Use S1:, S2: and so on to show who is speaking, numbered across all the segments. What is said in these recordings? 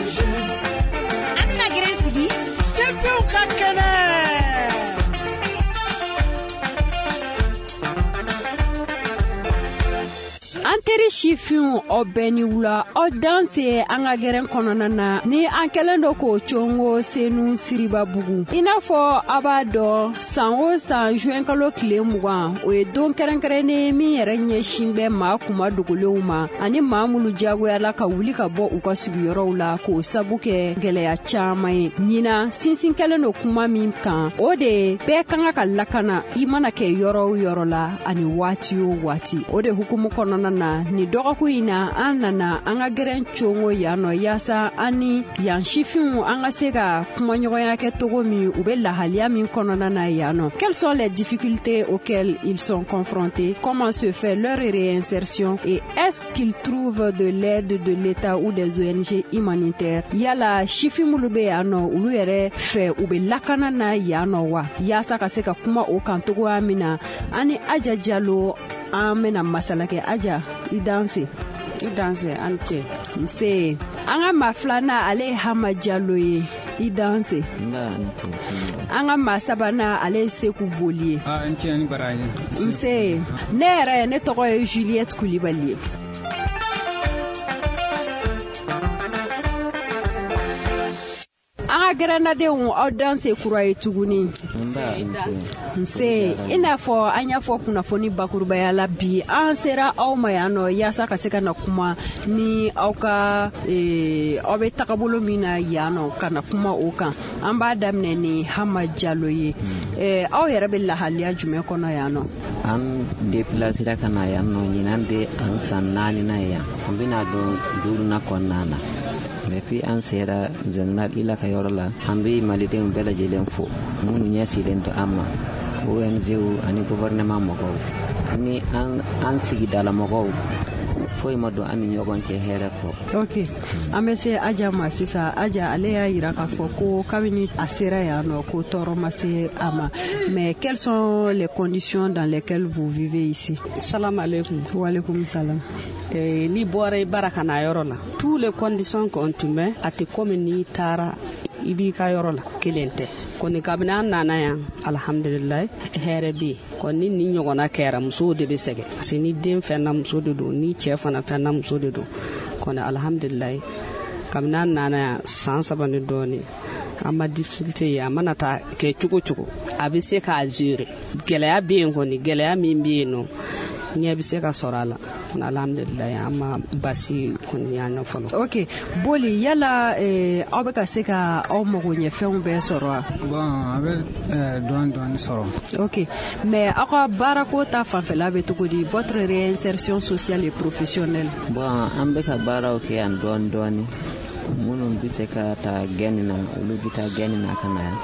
S1: Amina Gresigi, Chefou Kakana. Antere chifun obeni wula o danse an ka gɛrɛn kɔnɔna na ni an kɛlen do ko chongo senu siriba bugu inafɔ a b'a dɔn san o san juin kalo tile 20 o ye don kɛrɛnkɛrɛnnen min yɛrɛ ɲɛsin bɛ maa kuma dogolenw ma ani maa minnu jagoyala ka wuli ka bɔ u ka sigiyɔrɔw la k'o sabu kɛ gɛlɛya caman ye ɲina sinsin kɛlen do kuma min kan o de bɛɛ kan ka lakana i mana kɛ yɔrɔ o yɔrɔ la ani waati o waati o de hukumu kɔnɔna na ni dɔgɔkun in na an nana an ka gɛrɛn congo yan nɔ yaasa an ni yan sifinw an ka se ka kumaɲɔgɔnya kɛ togo min u bɛ lahaliya min kɔnɔna na yan nɔ. Quelles sont les difficultés auxquelles ils sont confrontés? Comment se fait leur réinsertion et est-ce qu'ils trouvent de l'aide de l'État ou des ONG humanitaires? Yala sifin minnu bɛ yan nɔ olu yɛrɛ fɛ u bɛ lakana na yan nɔ wa yaasa ka se ka kuma o kan togoya min na an ni Aja Jalo an bɛna masala kɛ. Aja, i danse an cɛ nse an ka maa filanan ale ye Hama Jalo ye. I danse an ka maa sabanan ale ye Seku Boli ye. Nse ne yɛrɛ ne tɔgɔ ye Juliette Kulibali ye. An ka gɛrɛnadenw aw danse kura ye tuguni. Nse i n'a fɔ an y'a fɔ kunnafoni bakurubaya la bi an sera aw ma yan nɔ yaasa ka se ka na kuma ni aw ka aw bɛ tagabolo min na yan nɔ ka na kuma o kan. An b'a daminɛ ni Hama Jalo ye. Aw yɛrɛ bɛ lahaliya jumɛn kɔnɔ yan nɔ?
S2: An déplacera ka na yan nɔ ɲinan bɛ an san 4 na yan. An bɛna don 5 kɔnɔna na. Depuis an sera general ila ka yɔrɔ la an bɛ malidenw bɛɛ lajɛlen fo minnu ɲɛsilen do an ma ONG ani gouvernement mɔgɔw ni an sigidala mɔgɔw foyi ma don an ni ɲɔgɔn cɛ hɛrɛ kɔ.
S1: Ok, an bɛ se Aja ma sisan. Aja ale y'a yira k'a fɔ ko kabini a sera yan nɔ ko tɔɔrɔ ma se a ma, mais quelles sont les conditions dans lesquelles vous vivez ici?
S3: Salam alaikum.
S1: Wa alaikum salam.
S3: Ni bɔra i bara ka na yɔrɔ la tous les conditions qu'on te met a tɛ komi n'i taara i b'i ka yɔrɔ la kelen tɛ kɔni kabini an nana yan alhamdulilayi hɛrɛ bɛ yen kɔni ni ɲɔgɔnna kɛra musow de bɛ sɛgɛn parce que ni den fɛnna muso de don ni cɛ fana fɛnna muso de don kɔni alhamdulilayi kabini an nana yan san 3 ni dɔɔnin an ma difficulté ye a mana taa kɛ cogo cogo a bɛ se k'a gérer gɛlɛya bɛ yen kɔni gɛlɛya min bɛ yen nɔ ɲɛ bɛ se ka sɔrɔ a la alhamdulilayi an ma basi kɔni y'an na fɔlɔ.
S1: Ok, Boli yala aw bɛ ka se ka aw mago ɲɛfɛnw bɛɛ sɔrɔ wa?
S4: Bon a bɛ dɔɔni sɔrɔ.
S1: Ok, mais aw ka baarako ta fanfɛla bɛ cogo di? Votre réinsertion sociale et professionnelle?
S2: Bon an bɛ ka baaraw kɛ yan dɔɔni minnu bɛ se ka taa gɛni na olu bɛ taa gɛni na ka na yan.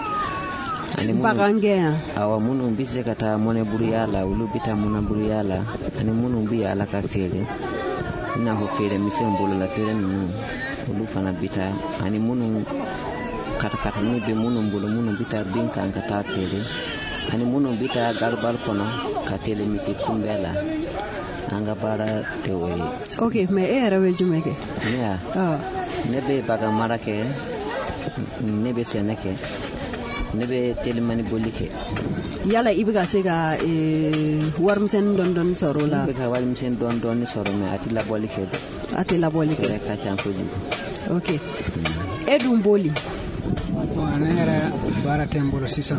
S2: Awa minnu bɛ se ka taa mɔnɛburuya la olu bɛ taa mɔnɛburuya la ani minnu bɛ yaala ka feere i n'a fɔ feere misɛnw bolola feere ninnu olu fana bɛ taa ani minnu katakatani bɛ minnu bolo minnu bɛ taa bin kan ka taa feere ani minnu bɛ taa garibali kɔnɔ ka teli misi kunbɛn la an ka baara tɛ o ye.
S1: Ok, mais e yɛrɛ bɛ jumɛn kɛ?
S2: Ne bɛ bagan mara kɛ, ne bɛ sɛnɛ kɛ, ne bɛ telimani boli kɛ.
S1: Yala i bɛ ka se ka warimisɛnnin dɔɔni sɔrɔ o la?
S2: Ne bɛ ka warimisɛnnin dɔɔni sɔrɔ mais a tɛ labɔli kɛ.
S1: A tɛ labɔli kɛ.
S2: Fɛrɛ ka ca kojugu.
S1: Ok, e dun Boli?
S4: Ne yɛrɛ baara tɛ n bolo sisan.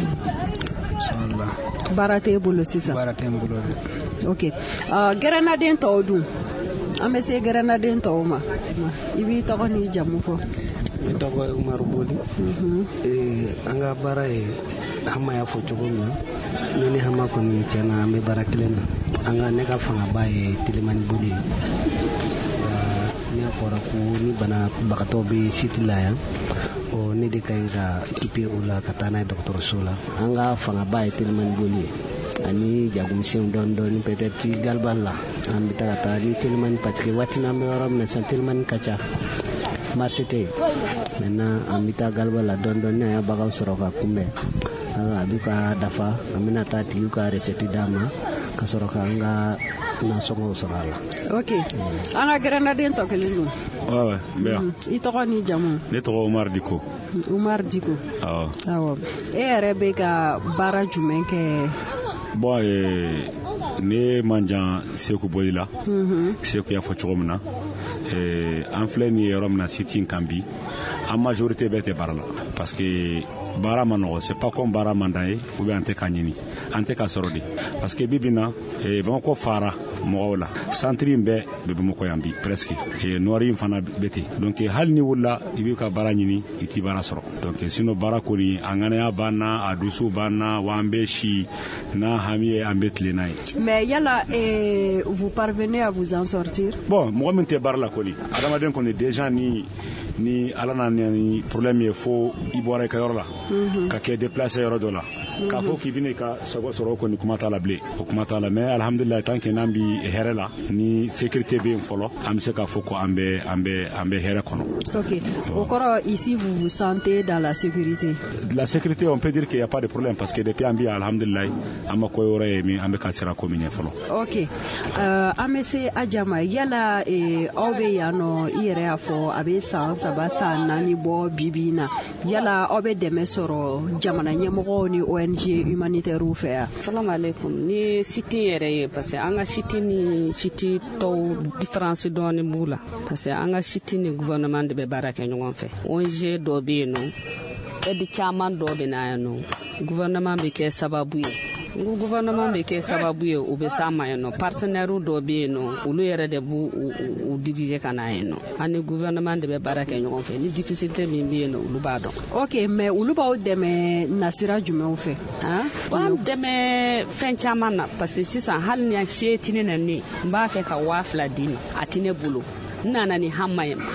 S1: Baara tɛ e bolo sisan?
S4: Baara tɛ n bolo.
S1: Ok, gɛrɛnaden tɔw dun? An bɛ se gɛrɛnaden tɔw ma. I b'i tɔgɔ n'i jamu fɔ.
S5: Ne tɔgɔ ye Umaru Boli. An ka baara ye Hama y'a fɔ cogo min na ne ni Hama kɔni tiɲɛna an bɛ baara kelen na. Ne ka fangaba ye telimani boli ye. N'a fɔra ko ni banabagatɔ bɛ site la yan ne de ka ɲi ka équiper o la ka taa n'a ye dɔgɔtɔrɔso la. An ka fangaba ye telimani boli ye ani jagomisɛnw dɔɔni peut-être galbal la an bɛ taa ka taa ni telimani parce que waati min an bɛ yɔrɔ min na sisan telimani ka ca. Marché tɛ maintenant an bɛ taa galbal la dɔɔni an y'a baganw sɔrɔ ka kunbɛn a bɛ ka dafa an bɛna taa tigiw ka recette d'a ma ka sɔrɔ k'an ka nasɔngɔw sɔrɔ a la.
S1: Ok, an ka gɛrɛnaden tɔ kelen dun?
S6: Ouais, bien.
S1: I tɔgɔ ni jamu?
S6: Ne tɔgɔ Umar Diko.
S1: Umar Diko.
S6: Awɔ.
S1: E yɛrɛ bɛ ka baara jumɛn kɛ?
S6: Bon, ne man jan Seku bɔli la. Seku y'a fɔ cogo min na. An filɛ ni yɔrɔ min na site in kan bi, en majorité bɛɛ tɛ baara la parce que baara ma nɔgɔ, c'est pas comme baara man d'an ye ou bien an tɛ ka ɲini, an tɛ ka sɔrɔ de parce que bibi na Bamakɔ fara mɔgɔw la, centre in bɛɛ bɛ Bamakɔ yan bi presque, nord in fana bɛ ten, donc hali ni wulila i bɛ ka baara ɲini i tɛ baara sɔrɔ, donc sinon baara kɔni a ŋanaya b'an na, a dusu b'an na, wa an bɛ si n'a hami ye an bɛ tile n'a ye.
S1: Mais yala vous parvenez à vous en sortir? Bon,
S6: mɔgɔ min tɛ baara la kɔni, adamaden kɔni déjà ni ala na ni problème ye fo i bɔra i ka yɔrɔ la ka kɛ déplacé yɔrɔ dɔ la k'a fɔ k'i bɛna i ka sago sɔrɔ kɔni kuma t'a la bilen o kuma t'a la mais alhamdulillah tant que n'an bi hɛrɛ la ni sécurité bɛ yen fɔlɔ an bɛ se k'a fɔ ko an bɛ hɛrɛ kɔnɔ.
S1: Ok, au kɔrɔ ici vous vous sentez dans la sécurité?
S6: La sécurité on peut dire qu'il y a pas de problème parce que depuis an bi alhamdulillah an ma ko yɔrɔ ye min an bɛ ka sira ko min ɲɛ fɔlɔ.
S1: Ok, an bɛ se Adjama yala aw bɛ yan nɔ i yɛrɛ y'a fɔ a bɛ san 3 san 4 bɔ bibi na yala aw bɛ dɛmɛ sɔrɔ jamana ɲɛmɔgɔw ni ONG humanitaire fɛ yan?
S3: Salam alaikum. Ni site yɛrɛ ye parce que an ka site ni site tɔw différence dɔɔni b'u la parce que an ka site ni gouvernement de bɛ baara kɛ ɲɔgɔn fɛ. ONG dɔ bɛ yen nɔ aide caman dɔ bɛ na yan nɔ gouvernement bɛ kɛ sababu ye. Gouvernement bɛ kɛ sababu ye u bɛ s'an ma yan nɔ partenaire dɔ bɛ yen nɔ olu yɛrɛ de b'u diriger ka na yan nɔ ani gouvernement de bɛ baara kɛ ɲɔgɔn fɛ ni difficulté min bɛ yen nɔ olu b'a dɔn.
S1: Ok, mais olu b'aw dɛmɛ nasira jumɛnw fɛ?
S3: B'an dɛmɛ fɛn caman na parce que sisan hali ni se tɛ ne na ne n b'a fɛ ka 2000 d'i ma a tɛ ne bolo. Nana ni hama ye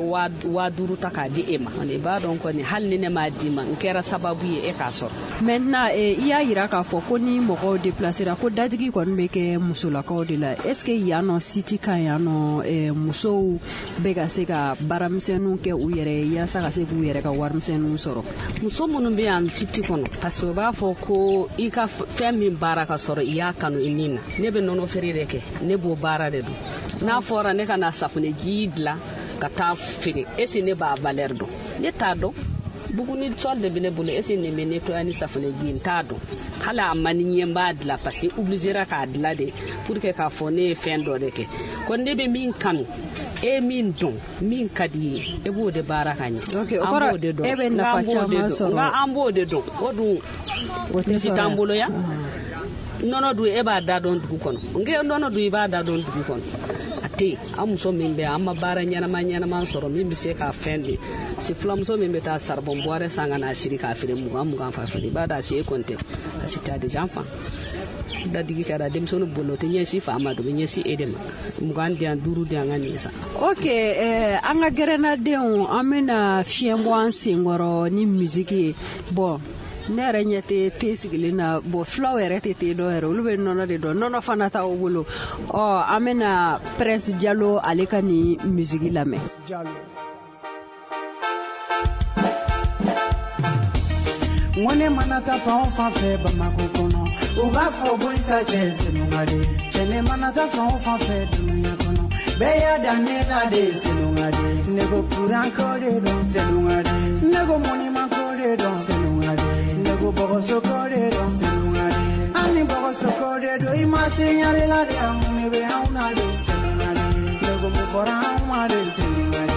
S3: 5,000 ta k'a di e ma i b'a dɔn kɔni hali ni ne m'a di ma n kɛra sababu ye e k'a sɔrɔ.
S1: Maintenant i y'a yira k'a fɔ ko ni mɔgɔw déplacera ko dadigi kɔni bɛ kɛ musolakaw de la est ce que yan nɔ site kan yan nɔ musow bɛ ka se ka baaramisɛnninw kɛ u yɛrɛ ye yaasa ka se k'u yɛrɛ ka warimisɛnninw sɔrɔ?
S3: Muso minnu bɛ yan site kɔnɔ parce que u b'a fɔ ko i ka fɛn min baara ka sɔrɔ i y'a kanu i nin na ne bɛ nɔnɔ feere de kɛ ne b'o baara de don n'a fɔra ne ka na safunɛ ji dilan ka taa feere est-ce que ne b'a valeur dɔn ne t'a dɔn buguni sol de bɛ ne bolo est-ce que ne bɛ nettoyer ni safunɛ ji n t'a dɔn hali a man ni n b'a dilan parce que obligera k'a dilan de pour que k'a fɔ ne ye fɛn dɔ de kɛ ko ne bɛ min kanu e min dɔn min ka di ye e b'o de baara ka ɲɛ an b'o de dɔn
S1: e bɛ nafa caman sɔrɔ
S3: nka an b'o de dɔn o dun misi t'an bolo yan nɔnɔ dun e b'a da dɔn dugu kɔnɔ nka nɔnɔ dun i b'a da dɔn dugu kɔnɔ a tɛ an muso min bɛ an ma baara ɲɛnama sɔrɔ min bɛ se k'a fɛn de si filamuso min bɛ taa saribɔn bɔrɛ san ka n'a siri k'a feere 20 fa feere i b'a dɔn a se e kɔni tɛ a si t'a déjà fan dadigi kɛra denmisɛnninw bolo o tɛ ɲɛsin fa ma don bɛ ɲɛsin e de ma 20 di yan 5 di yan ka nin san.
S1: Ok, an ka gɛrɛnadenw an bɛna fiɲɛ bɔ an senkɔrɔ ni musique ye bon ne yɛrɛ ɲɛ tɛ te sigilen na bon filaw yɛrɛ tɛ te dɔ yɛrɛ olu bɛ nɔnɔ de dɔn nɔnɔ fana t'aw bolo an bɛna Prince Jalo ale ka ni musique lamɛn.
S7: Ngone mana ta fa o fa fe Bamako kono u b'a fɔ ko isa cɛ senungade cɛne mana ta fa o fa fe dunuya kono bɛɛ y'a dan ne la de senungade ne ko kuran ko de dɔn senungade ne ko monima ko de dɔn senungade ne ko bɔgɔso ko de dɔn senungade ani bɔgɔso ko de do i ma se ɲare la de an ne bɛ anw na de senungade ne ko mun fɔra anw ma de senungade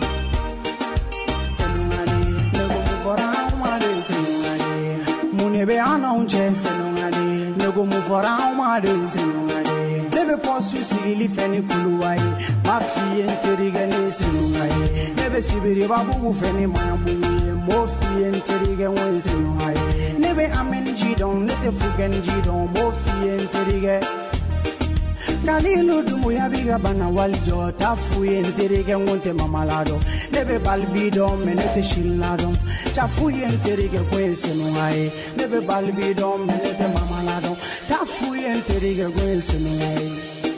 S7: ne ko mun fɔra anw ma de senungade mun ne bɛ an n'anw cɛ senungade ne ko mun fɔra anw ma de senungade ne bɛ pɔsu sigili fɛ ni kuluwa ye ma f'i ye n terikɛ ni senunga ye ne bɛ sibiribabugu fɛ ni mayabugu ye m'o f'i ye n terikɛ n ye senunga ye ne bɛ amɛni ji dɔn ne tɛ fugɛni ji dɔn m'o f'i ye n terikɛ Kalilu Dumuya b'i ka bana wali jɔ t'a f'u ye n terikɛ n tɛ mamala dɔn ne bɛ balibi dɔn mɛ ne tɛ sirila dɔn t'a f'u ye n terikɛ ko ye senunga ye ne bɛ balibi dɔn mɛ ne tɛ mamala dɔn t'a f'u ye n terikɛ ko ye senunga ye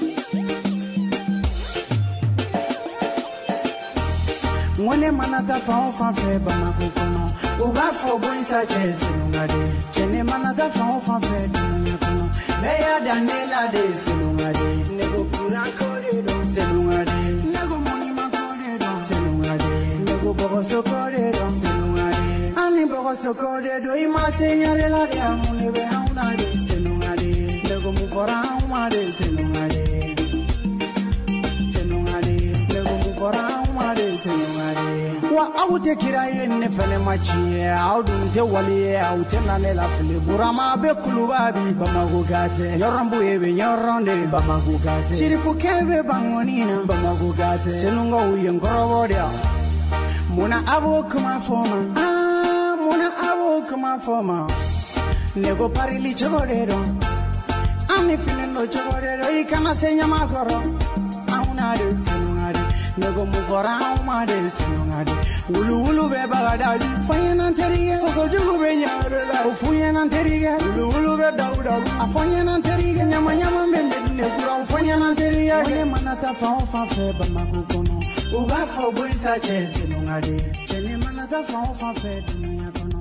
S7: Ngone mana ta fa o fa fe Bamako kono u b'a fɔ ko isa cɛ senungade cɛne mana ta fa o fa fe dunuya kono bɛɛ y'a dan ne la de senungade ne ko kuran ko de dɔn senungade ne ko monima ko de dɔn senungade nego bogo sokode don senungade ani bogo sokode do ima senyare la de amune be haunade senungade nego mu fora umade senungade nego mu fora umade senungade wa awte kiraye ne fele machi awdun te wali awte nane la fele burama be kulubabi bamago gate yorambu ebe yoronde bamago gate shirifu kebe bangonina bamago gate senunga uyengorobodia muna abo kuma foma muna abo kuma foma nego parili chogodero ami finendo chogodero ikana senya magoro aunade senungade nego mufora umade senungade ulu be bagada fanyana terige soso jugu be nyarela ufunyana terige ulu be dauda afanyana terige nyama mbende ne kura ufanyana terige ne manata fa fe bamago kono uba fo buisa chese nungade chene manata fa fe dunya kono.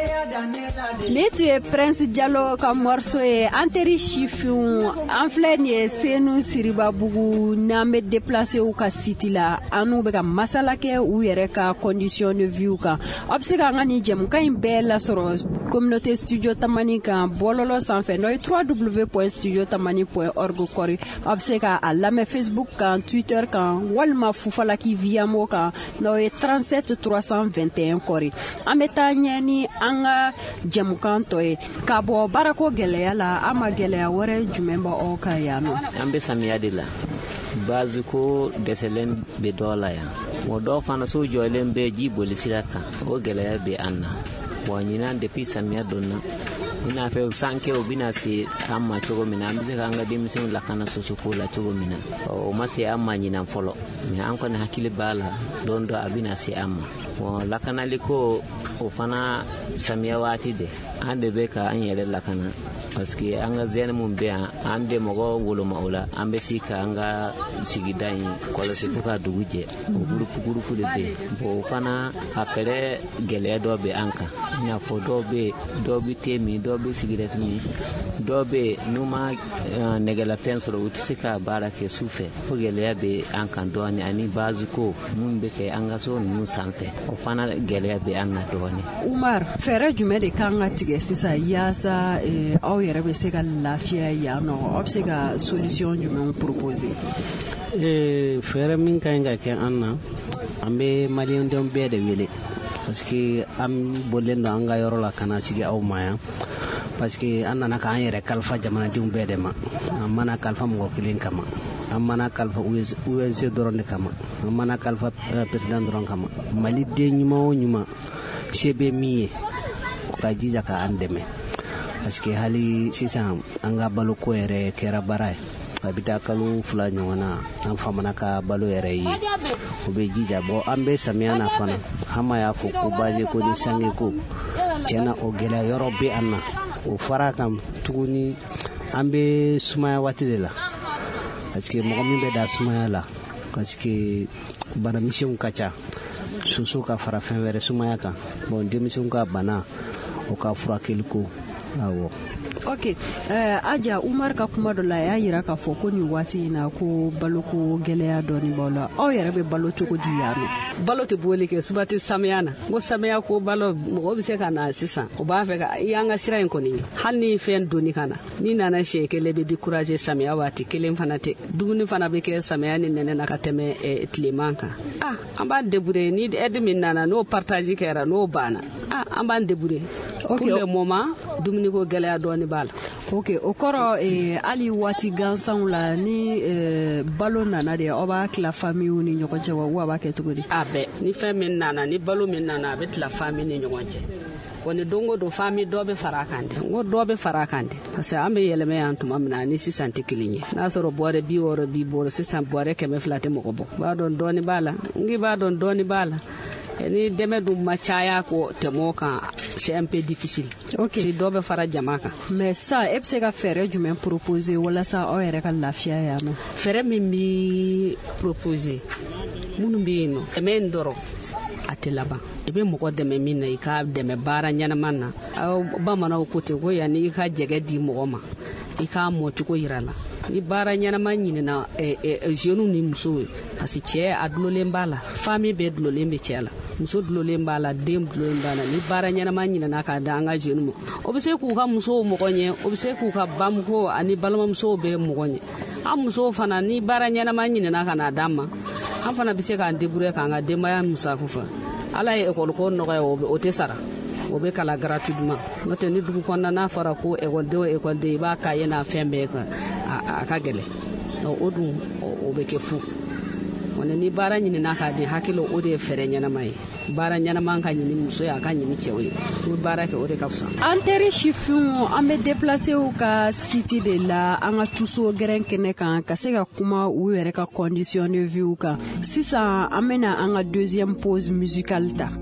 S1: Ne tu es Prince Diallo ka morceau e anteri chifion en flenie senu siriba bugu na me déplacer ou ka city la anu be ka masala ke ou yere ka condition de vie ka obsega ngani jem ka imbela soro communauté studio tamani ka bololo sans fait no www.studiotamani.org kori obsega ala me Facebook ka Twitter ka walma fufala ki via mo ka no 37 321 kori ametanya ni anga jamukan toye kabo barako geleya la ama geleya wore jumemba o kayano
S2: ambe samiyadi la bazuko deselen be dola ya mo do fana so jolen be jiboli silaka o geleya be anna wanyina depuis samia donna ina fe sanke obina si amma chogo mina ambe kanga dimisin la kana susukula chogo mina o masi amma nyina folo mi anko na hakili bala dondo abina si amma o lakana liko o fana samia wati de ande be ka anyele lakana parce que anga zene mum be ande mogo wolo maula ambe sika anga sigidai ko le fuka duguje o grupu de be bo fana afere gele do be anka nya fo do be temi do be sigiret ni do be numa negala fensoro utsika barake sufe fo gele be anka do ni ani bazuko mum be ke anga so nu sanfe o fana gele be anna do ni
S1: Umar fere jume de kanga tige sisa yasa au yere be sega lafia ya no obsega solution jume proposer
S5: fere min kanga ke anna ambe malien dom be de wele parce que am bolendo anga yoro la kana cigi aw maya parce que anna na ka yere kalfa jamana dum be de ma amana kalfa mo kilin kama amana kalfa UNC doron kama amana kalfa president doron kama mali de nyuma sebe miye ka jija ka andeme parce que hali sisan anga balo ko ere kera baray abita kalu fula nyona am famana ka balo ere yi obe jija bo ambe samiana fana hama ya fo ko baje ko ni sange ko cena o gela yoro be anna o farakam tuguni ambe sumaya watide la parce que mo mi be da sumaya la parce que bana mission kacha susu ka farafen were sumaya kan bon demission ka bana o ka furakeli ko awo
S1: ok aja Umar ka kuma do la ya yira ka fo ko ni wati na ko baloko geleya doni bola o yere be balo to ko diyano
S3: balo te boli ke subati samyana go samya ko balo mo be se kana sisa o ba fe ka yanga sira en ko ni hanni fen doni kana ni nana shekele be décourager samya wati kelen fanate duguni fana be ke samya ni nene na ka teme tlimanka amba debure ni edmin nana no partage kera no bana amba debure pour le moment dumuni ko geleya doni bala
S1: ok okoro ali wati gansan la ni balo nana de oba la famille ni nyokonje wa ba ke tugudi
S3: abe ni famille nana ni balo min nana be la famille ni nyokonje woni dongo do famille dobe farakande dobe farakande parce que ambe yeleme antuma mina ni sisanti kilinye na soro boore bi woro bi boore sisan boore keme flate moko bo ba don doni bala ngi ba don doni bala ni deme du machaya ko temoka c'est un peu difficile si dobe fara jamaka
S1: mais ça epse ka faire jumen proposer wala sa o yere ka lafia ya no
S3: fere mi proposer munu bino emen doro atelaba ebe moko deme minna ika deme bara nyana manna ba mana ko te ko yani ka jege di mo ma ika mo ti ko irala ni baara ɲɛnama ɲinina jeune ni muso parce que cɛ a dulolen b'a la famille bɛɛ dulolen bɛ cɛ la muso dulolen b'a la den dulolen b'a la ni baara ɲɛnama ɲinina k'a da an ka jeune ma o bɛ se k'u ka musow mɔgɔ ɲɛ o bɛ se k'u ka bamuso ani balimamusow bɛɛ mɔgɔ ɲɛ an musow fana ni baara ɲɛnama ɲinina ka n'a d'an ma an fana bɛ se k'an débrouiller k'an ka denbaya musako fɔ ala ye école ko nɔgɔya o tɛ sara o bɛ kala gratuitement n'o tɛ ni dugu kɔnɔna n'a fɔra ko école i b'a kaye n'a fɛn bɛɛ a ka gɛlɛn o dun o bɛ kɛ fu ni baara ɲinina k'a di hakili o de ye fɛɛrɛ ɲɛnama ye baara ɲɛnama ka ɲini muso ye a ka ɲini cɛw ye o baara kɛ o de ka fisa
S1: an teri sifinw an bɛ déplacer ka site de la an ka tuso gɛrɛn kɛnɛ kan ka se ka kuma u yɛrɛ ka condition de vie kan sisan an bɛna an ka deuxième pause musicale ta.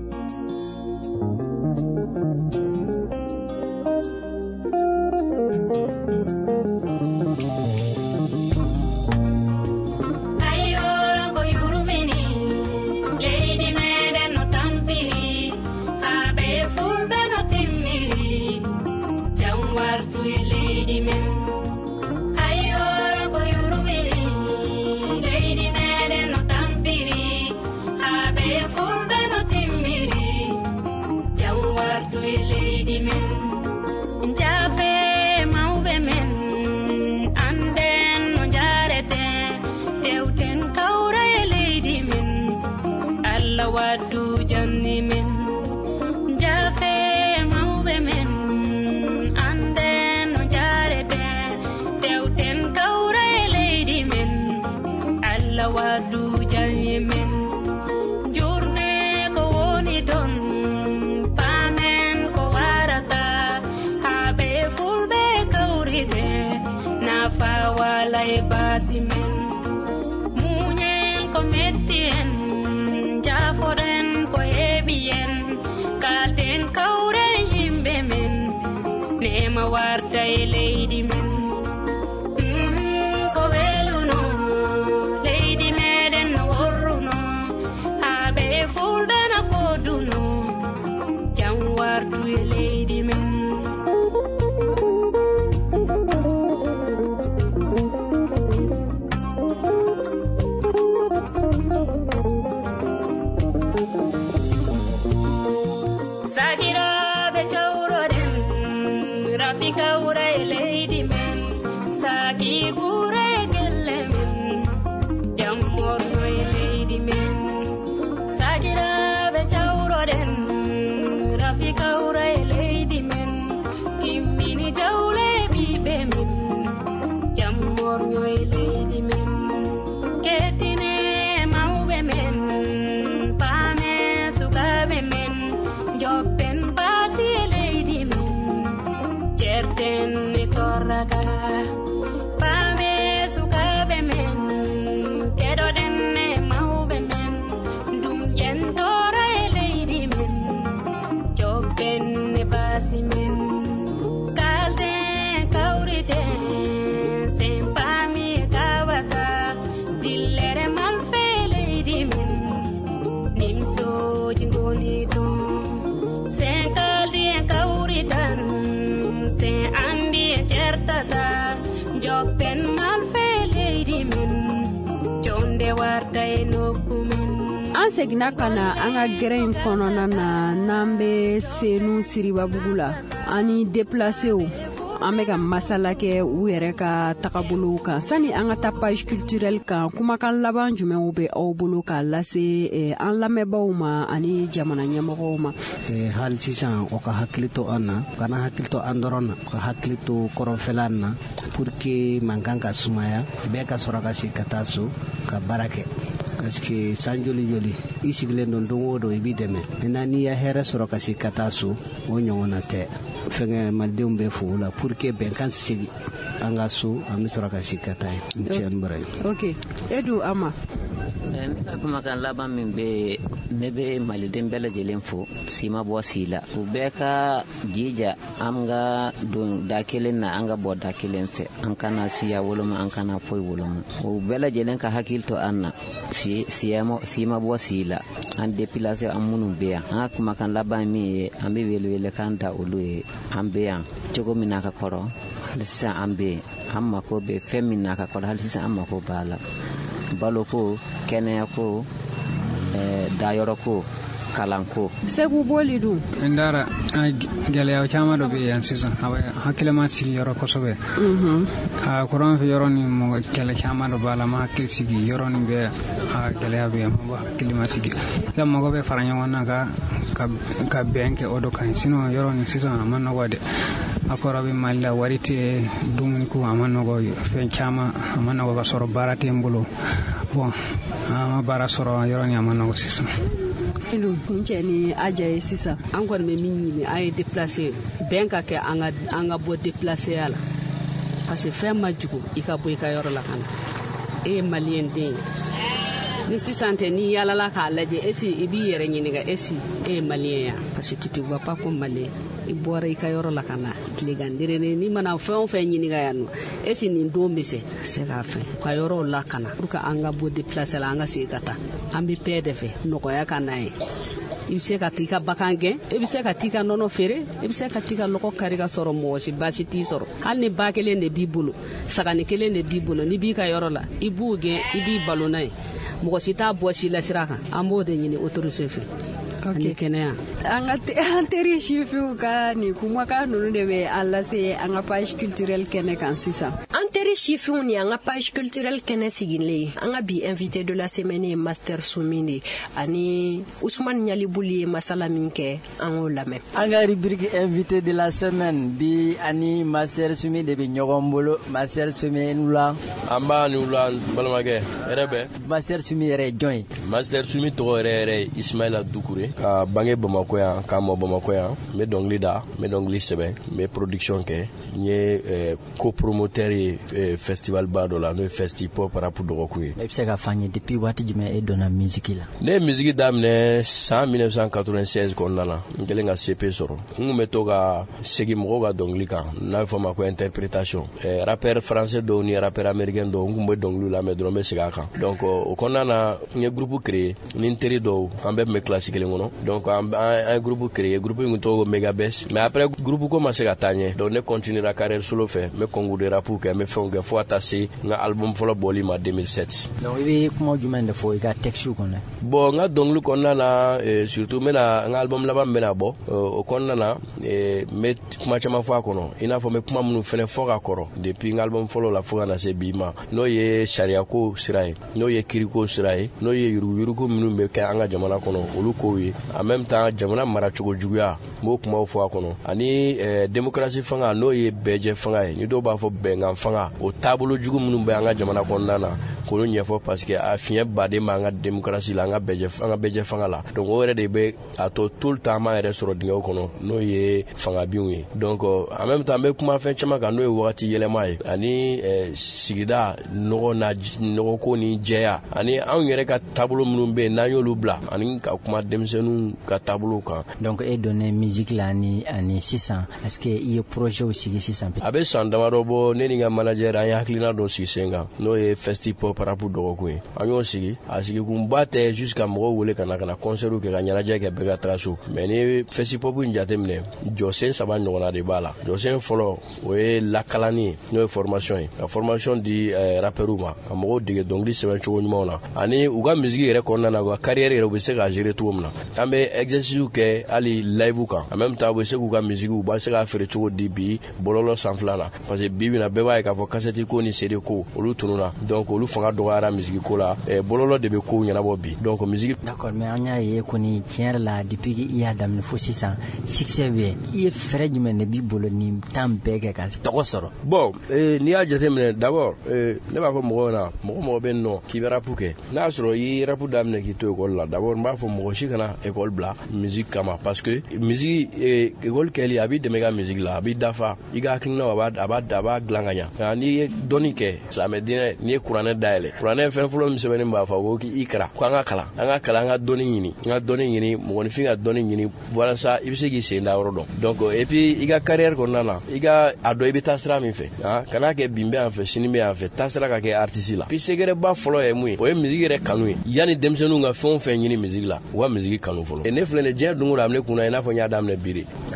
S1: Segina kana an ka gɛrɛn kɔnɔna na n'an bɛ senu siribabugu la ani déplacer an bɛ ka masala kɛ u yɛrɛ ka tagabolo kan sani an ka taa page culturelle kan kumakan laban jumɛnw bɛ aw bolo k'a lase an lamɛnbaaw ma ani jamana ɲɛmɔgɔw ma.
S5: Hali sisan o ka hakili to an na kana hakili to an dɔrɔn na o ka hakili to kɔrɔnfɛla na pour que mankan ka sumaya bɛɛ ka sɔrɔ ka se ka taa so ka baara kɛ. Parce que san joli joli i sigilen don don o don i b'i dɛmɛ maintenant n'i ya hɛrɛ sɔrɔ ka se ka taa so o ɲɔgɔnna tɛ fɛngɛ malidenw bɛ fo la pour que bɛnkan sigi an ka so an bɛ sɔrɔ ka se ka taa ye tiɲɛ bara ye.
S1: Ok Edu Ama.
S2: Ne ka kumakan laban min bɛ ne bɛ maliden bɛɛ lajɛlen fo si ma bɔ si la u bɛɛ ka jija an ka don da kelen na an ka bɔ da kelen fɛ an kana siya woloma an kana foyi woloma u bɛɛ lajɛlen ka hakili to an na si ma bɔ si la an déplacer an minnu bɛ yan an ka kumakan laban min ye an bɛ welewele kan da olu ye an bɛ yan cogo min na ka kɔrɔ hali sisan an bɛ yen an mako bɛ fɛn min na ka kɔrɔ hali sisan an mako b'a la baloko kɛnɛyako dayɔrɔko kalanko.
S1: Segu boli dun
S4: ndara gɛlɛya caman dɔ bɛ yan sisan hakili ma sigi yɔrɔ kosɛbɛ a kuran fɛ yɔrɔ ni mɔgɔ kɛlɛ caman dɔ b'a la ma hakili sigi yɔrɔ ni bɛ a gɛlɛya bɛ yan ma hakili ma sigi ka mɔgɔ bɛ fara ɲɔgɔn na ka bɛn kɛ o dɔ kan sinon yɔrɔ ni sisan a ma nɔgɔ dɛ a kɔrɔ bɛ Mali la wari tɛ dumuni ko a ma nɔgɔ fɛn caman a ma nɔgɔ ka sɔrɔ baara tɛ n bolo bon an ma baara sɔrɔ yɔrɔ ni a ma nɔgɔ sisan.
S1: kun cɛ ni aja ye sisan
S3: an kɔni bɛ min ɲini an ye déplacé bɛn ka kɛ an ka bɔ déplacé ya la parce que fɛn ma jugu i ka bɔ i ka yɔrɔ la ka na e ye maliyɛn den ni sisan tɛ ni yalala k'a lajɛ esi i b'i yɛrɛ ɲininka esi e ye maliyɛn ya parce que tu vois pas comme maliyɛn i bɔra i ka yɔrɔ la ka na tilegandirene ni mana fɛn o fɛn ɲininka yan nɔ esi nin don bɛ se k'a fɛn ka yɔrɔw la ka na pour que an ka bɔ déplacé la an ka segin ka taa an bɛ paix de fɛ nɔgɔya ka na ye i bɛ se ka t'i ka bagan gɛn i bɛ se ka t'i ka nɔnɔ feere i bɛ se ka t'i ka lɔgɔ kari ka sɔrɔ mɔgɔ si baasi t'i sɔrɔ hali ni ba kelen de b'i bolo sagani kelen de b'i bolo n'i b'i ka yɔrɔ la i b'u gɛn i b'i balo n'a ye mɔgɔ si t'a bɔ si la sira kan an b'o de ɲini autorité fɛ. Okay. Kɛnɛya
S1: an teri sifinw ka nin kumakan ninnu de bɛ an lase an ka page culturelle kɛnɛ kan sisan.
S8: An teri sifinw ni an ka page culturelle kɛnɛ sigilen an ka bi invité de la semaine ye Master Sumini ani Ousmane Ɲalibuli ye masala min kɛ an k'o lamɛn.
S9: An ka rubrique invité de la semaine bi ani Master Sumini de bɛ ɲɔgɔn bolo. Master Sumini wula.
S10: An b'a ni wula balimakɛ hɛrɛ bɛ.
S9: Master Sumini yɛrɛ ye jɔn ye?
S10: Master Sumini tɔgɔ yɛrɛ ye Ismaïla Dukure. Ka bange Bamako yan k'a mɔ Bamako yan n bɛ dɔnkili da n bɛ dɔnkili sɛbɛn n bɛ production kɛ n ye copromoteur ye festival ba dɔ la n'o ye Festipop rap dɔgɔkun ye.
S9: I bɛ se ka fɔ an ye depuis waati jumɛn e donna musique la?
S10: Ne ye musique daminɛ san 1996 kɔnɔna na n kɛlen ka CP sɔrɔ n kun bɛ to ka segin mɔgɔw ka dɔnkili kan n'a bɛ fɔ o ma ko interprétation rappeur français dɔw ni rappeur américain dɔw n kun bɛ dɔnkiliw lamɛn dɔrɔn n bɛ segin a kan donc o kɔnɔna na n ye groupe créé ni n teri dɔw an bɛɛ tun bɛ classe kelen kɔnɔ donc an ye groupe créé groupe in tun tɔgɔ ko Megabes mais après groupe ko ma se ka taa ɲɛ donc ne continuera carrière solo fɛ n bɛ concours de rap kɛ n bɛ fɛnw kɛ fo ka taa se n ka album fɔlɔ bɔli ma 2007.
S9: donc i bɛ kuma jumɛn de fɔ i ka texte kɔnɔ?
S10: bon n ka dɔnkili kɔnɔna na surtout n bɛna n ka album laban min bɛna bɔ o kɔnɔna na n bɛ kuma caman fɔ a kɔnɔ i n'a fɔ n bɛ kuma minnu fɛnɛ fɔ ka kɔrɔ depuis n ka album fɔlɔ la fo ka na se bi ma n'o ye sariyako sira ye n'o ye kiriko sira ye n'o ye yuruguyurugu minnu bɛ kɛ an ka jamana kɔnɔ olu kow ye en même temps jamana maracogo juguya n b'o kumaw fɔ a kɔnɔ ani démocratie fanga n'o ye bɛɛjɛ fanga ye ni dɔw b'a fɔ bɛnkan fanga o taabolo jugu minnu bɛ an ka jamana kɔnɔna na k'olu ɲɛfɔ parce que a fiɲɛ baden b'an ka démocratie la an ka bɛɛjɛ fanga la donc o yɛrɛ de bɛ a to tout le temps an b'an yɛrɛ sɔrɔ dingɛw kɔnɔ n'o ye fangabinw ye donc en même temps an bɛ kuma fɛn caman kan n'o ye wagati yɛlɛma ye ani sigida nɔgɔko ni jɛya ani anw yɛrɛ ka taabolo minnu bɛ yen n'an y'olu bila ani ka kuma denmisɛnninw ka taabolo kan.
S9: donc e donna musique la ani sisan est-ce que i ye projet sigi sisan?
S10: a bɛ san damadɔ bɔ ne ni n ka manager an ye hakilina dɔ sigi sen kan n'o ye Festipop rap dɔgɔkun ye an y'o sigi a sigikunba tɛ jusqu'à mɔgɔw wele ka na concert kɛ ka ɲɛnajɛ kɛ bɛɛ ka taga so mais ni Festipop in jateminɛ jɔsen 3 ɲɔgɔnna de b'a la. jɔsen fɔlɔ o ye lakalani ye n'o ye formation ye ka formation di rappeurs ma ka mɔgɔw dege dɔnkili sɛbɛn cogo ɲumanw na ani u ka musique yɛrɛ kɔnɔna na u ka carrière yɛrɛ u bɛ se ka gérer cogo min na an bɛ exercice kɛ hali live kan en même temps u bɛ se k'u ka musique u b'a se k'a feere cogo di bi bɔlɔlɔ sanfɛla la parce que bi na bɛɛ b'a ye k'a fɔ cassette ko ni CD ko olu tununa donc olu fanga dɔgɔyara musique ko la bɔlɔlɔ de bɛ kow ɲɛnabɔ bi donc musique.
S9: d'accord mais an y'a ye kɔni tiɲɛ yɛrɛ la depuis i y'a daminɛ fo sisan succès bɛ i ye fɛɛrɛ jumɛn de b'i bolo nin temps bɛɛ kɛ ka tɔgɔ sɔrɔ?
S10: bon n'i y'a jateminɛ d'abord ne b'a fɔ mɔgɔw na mɔgɔ bɛ yen nɔ k'i bɛ rap kɛ n'a y'a sɔrɔ i ye rap daminɛ k'i to école la d'abord n b'a fɔ mɔgɔ si kana école bila musique kama parce que musique école kɛli a b'i dɛmɛ i ka musique la a b'i dafa i ka hakilinaw a b'a dilan ka ɲa n'i ye dɔnni kɛ silamɛ diinɛ n'i ye kuranɛ dayɛlɛ kuranɛ fɛn fɔlɔ min sɛbɛnnen b'a fɔ ko k'i kɛra ko an ka kalan an ka dɔnni ɲini mɔgɔninfin ka dɔnni ɲini walasa i bɛ se k'i sen da yɔrɔ dɔn donc et puis i ka carrière kɔnɔna na i ka a dɔn i bɛ taa sira min fɛ kana kɛ bin bɛ yan fɛ sini bɛ yan fɛ taa sira ka kɛ artiste la puis secret ba fɔlɔ ye mun ye o ye musique yɛrɛ kanu ye yanni denmisɛnninw ka fɛn o fɛn ɲini musique la u ka musique kanu fɔlɔ ne filɛ nin diɲɛ don o don a bɛ ne kunna i n'a fɔ n y'a daminɛ bi de.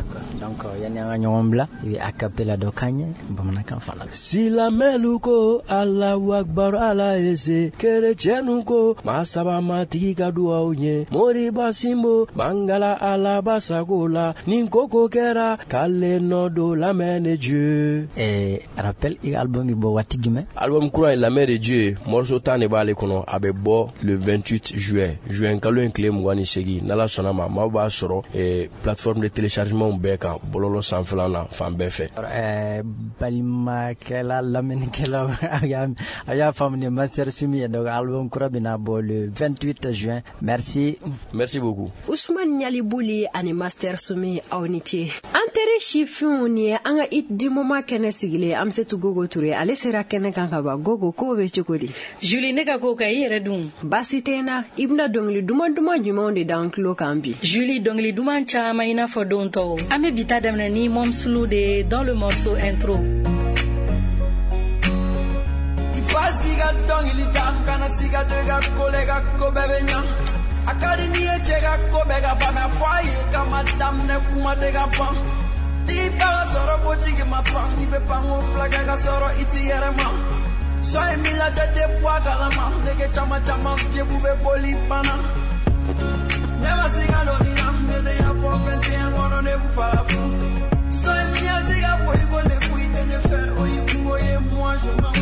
S9: donc yani anga ñoom la ibi acapella do kanye bamanakan fana
S10: sila meluko Allahu akbar ala ese kerechenu ko masaba matiki ka duwa unye mori basimbo mangala ala basagola ninkoko kera kale no do la main de Dieu.
S9: Rappel album ibo wati jume
S10: album kura la main de Dieu morceau tane bale kono abe bo le 28 juin kalo enkle mwani segi nala sonama maba soro plateforme de téléchargement beka bololo sanflana fambe fe
S9: balima kela lamine kela aya famne master sumi donc album kura bina bo le 28 juin merci
S10: beaucoup
S8: Ousmane Nyalibouli ani master sumi awniti enterré chifun ni anga it du moment kene sigile am setu gogo touré ale sera kene kanka ba gogo ko be chokodi
S11: Julie neka ko kay yere dum
S8: basitena ibna dongli duma jumonde dans clo kambi
S11: Julie dongli duma chama ina fo don to ame bita damna ni mom slude dans le morceau intro
S12: Fasiga dongli dam kana siga dega kolega ko bebenya akadini echega ko bega bana foye kama damne kuma dega pan di ba soro botigi ma pan ibe pango flaga ga soro itiere ma so emila de poa galama nege chama fie bube boli pana never sing alone in amne de ya for pente ngono ne bufalafu so esia siga boy go le fuite de fer o yikungo ye moi je m'en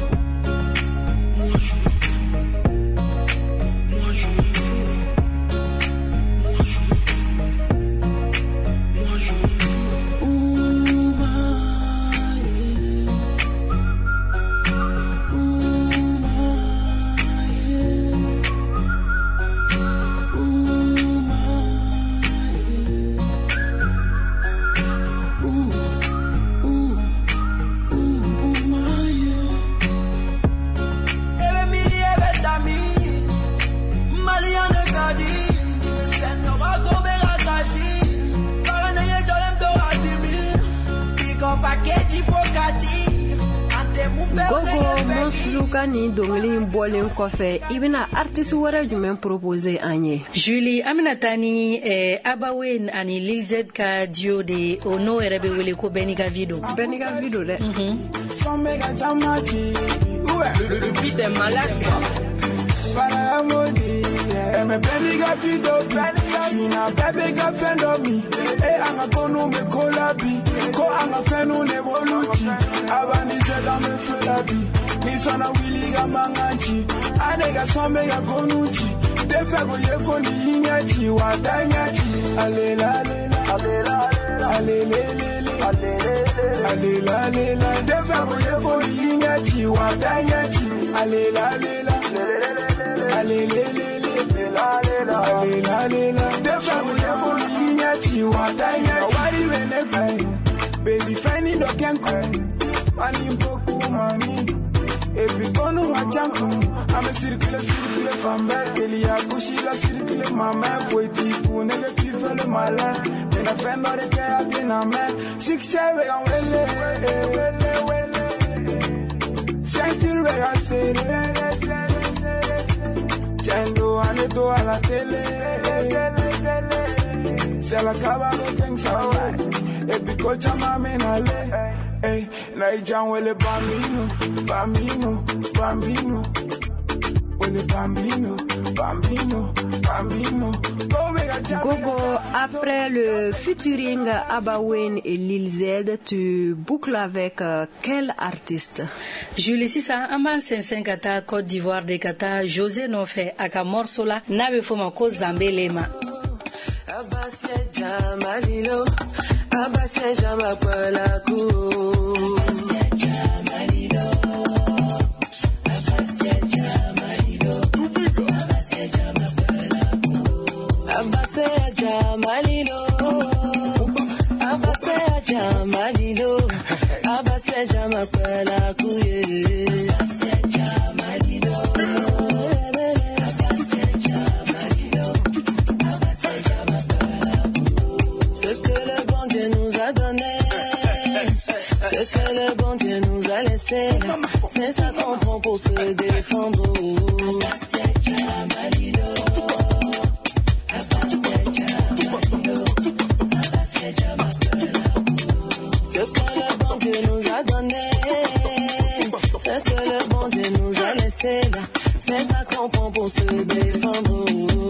S8: Gogo Monsluka ni dongli bolen kofe ibina artiste wara jumen proposer anye
S11: Julie Aminatani Abawen ani Lil Z ka dio de ono erebe wele ko Beniga Video
S8: de
S12: Somega chamachi
S13: le beat est malade
S12: para modi me Beniga Video Sina Beniga fendomi anga konu me kolabi ko anga fenu ne voluti abani zeda me felabi ni sona wili ga manganchi anega sombe ga konuchi defego yefoni inyachi wadanyachi alela defego yefoni inyachi wadanyachi alela defego yefoni inyachi wadanyachi wari wene baby finding the can money boku money every bonu wachanku ame circule pambe elia kushila circule mama poeti ku negative le mala ena fendo de que atina me 6-7 on wele sentir vega sere chendo ane to a la tele se la acaba lo que sabe epico chama menale Naijan wele bambino wele bambino
S8: Gogo, après le featuring Abawen et Lil Z, tu boucles avec quel artiste?
S11: Julie Sissa, Amban Sensen Kata, Côte d'Ivoire de Kata, José Nofé, Aka Morsola, Nabe Fomako Zambelema.
S14: Abasia Jamalilo, Abasia Jamapalaku. Ce que le bon Dieu nous a donné, ce que le bon Dieu nous a laissé, c'est ça qu'on prend pour se défendre. pour se défendre.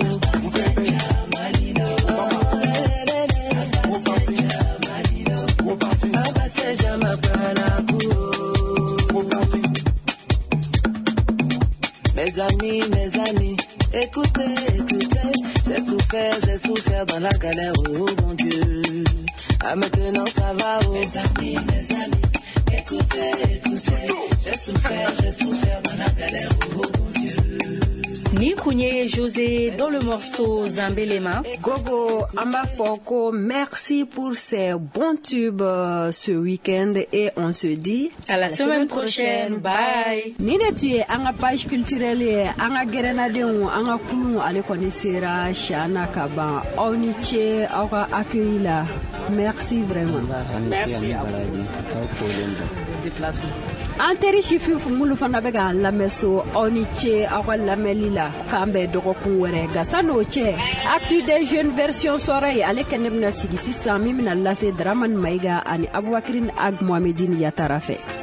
S14: Mes amis, écoutez, j'ai souffert dans la galère, oh bon Dieu. Ah maintenant ça va, oh. Mes amis, écoutez, j'ai souffert dans la galère, oh bon Dieu.
S11: Ni Kounye José dans le morceau Zambelema.
S8: Gogo Amba Foko, merci pour ces bons tubes ce week-end et on se dit
S11: à la semaine prochaine. Bye.
S8: Nina tu es anga page culturelle anga gerenadeu anga kunu ale connaissera Shana Kaba Oniche aura accueilli là. Merci vraiment.
S3: Merci à vous. Déplacement.
S8: Anteri chifu mulu fana bega lameso Oniche aura lamelila kambe dogokun were gasano che actu des jeunes version soreille ale kenemna sigi 600 mimina lase Draman Maiga ani Aboubakrine Ag Mohamedine Yatarafe.